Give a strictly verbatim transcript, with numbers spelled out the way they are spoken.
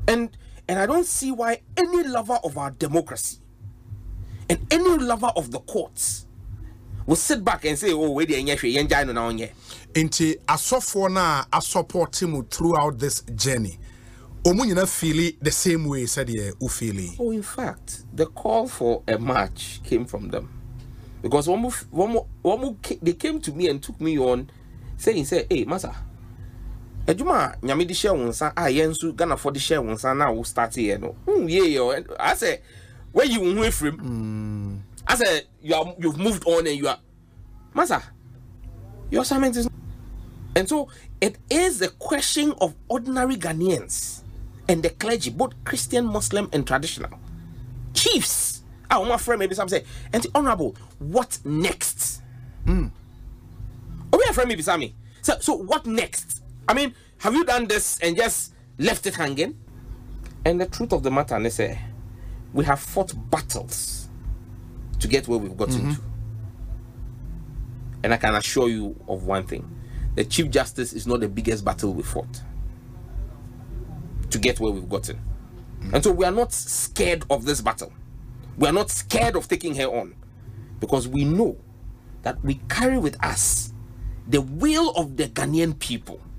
And and I don't see why any lover of our democracy and any lover of the courts will sit back and say, oh, wait, you're enjoying now. Inti asofo na a support him throughout this journey. Omunyina feel the same way said ye u feel. Oh, in fact, the call for a march came from them. Because one more, one more, one more, they came to me and took me on saying, say, hey, Masa, Ejuma, nyame di share wonsa, ah, yensu, Ghana for the share wonsa, now we'll start here, no. Mm, yeah, yo. I said, where you away from? Mm. I said, you are, you've moved on and you are, Masa, your assignment is. And so it is a question of ordinary Ghanaians and the clergy, both Christian, Muslim, and traditional chiefs. Ah, my friend, maybe some say, and the honorable, what next? Mm. Oh, my friend, maybe Sammy. So, so what next? I mean, have you done this and just left it hanging? And the truth of the matter, they say, we have fought battles to get where we've gotten mm-hmm. to. And I can assure you of one thing. The Chief Justice is not the biggest battle we fought to get where we've gotten. Mm-hmm. And so we are not scared of this battle. We are not scared of taking her on, because we know that we carry with us the will of the Ghanaian people.